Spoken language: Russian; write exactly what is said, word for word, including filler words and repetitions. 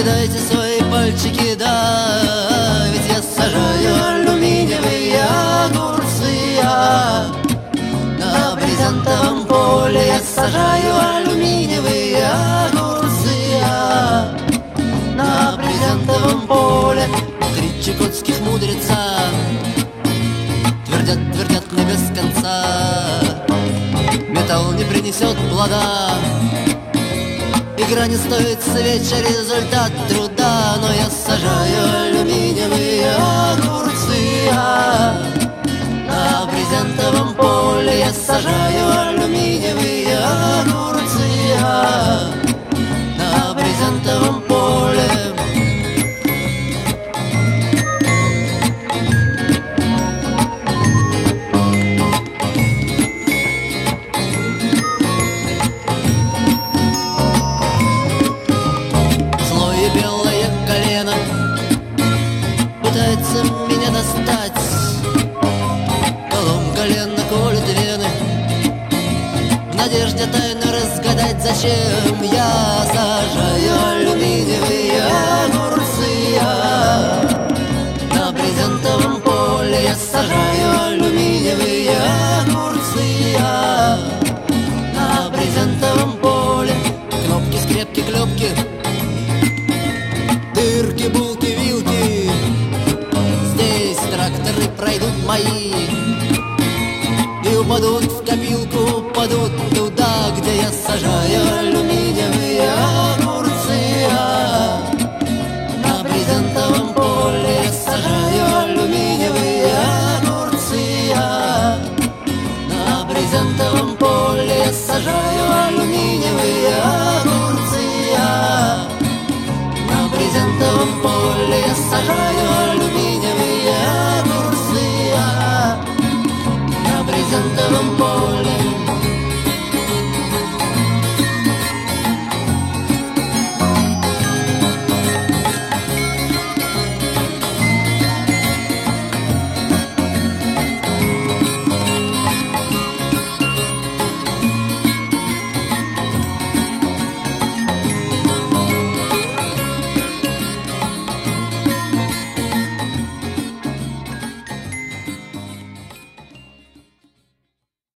Дайте свои пальчики, да, ведь я сажаю алюминиевые огурцы. Я на брезентовом поле я сажаю алюминиевые огурцы. Я на брезентовом поле. Три чукотских мудреца твердят, твердят мне без конца: металл не принесет плода, игра не стоит свеча, результат труда. Но я сажаю алюминиевые огурцы. Я на брезентовом поле я сажаю алюминиевые огурцы. Я на брезентовом поле. Белое колено пытается меня достать, колом колено колет вены, в надежде тайно разгадать, зачем я сажаю алюминиевые огурцы. Я на брезентовом поле я сажаю алюминиевые огурцы. Я на брезентовом поле. Кнопки, скрепки, клепки, дырки, булки, вилки, здесь тракторы пройдут мои и упадут в копилку, упадут туда, где я сажаю алюминий.